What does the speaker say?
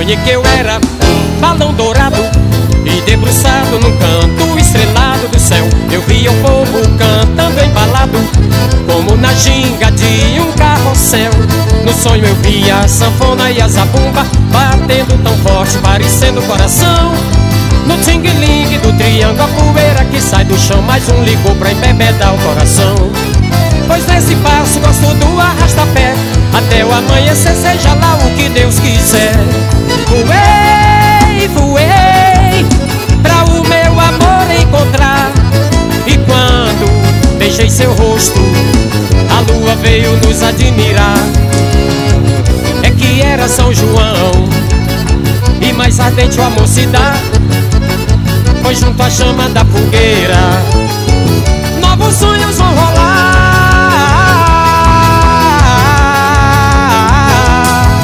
Sonhei que eu era um balão dourado e debruçado num canto estrelado do céu. Eu via o povo cantando embalado, como na ginga de um carrossel. No sonho eu via a sanfona e a zabumba batendo tão forte, parecendo coração. No ting-ling do triângulo, a poeira que sai do chão, mais um ligou pra embebedar o coração. Pois nesse passo gosto do arrasta-pé, até o amanhecer, seja lá o que Deus quiser. Voei, voei, pra o meu amor encontrar. E quando beijei seu rosto, a lua veio nos admirar. É que era São João, e mais ardente o amor se dá, pois junto à chama da fogueira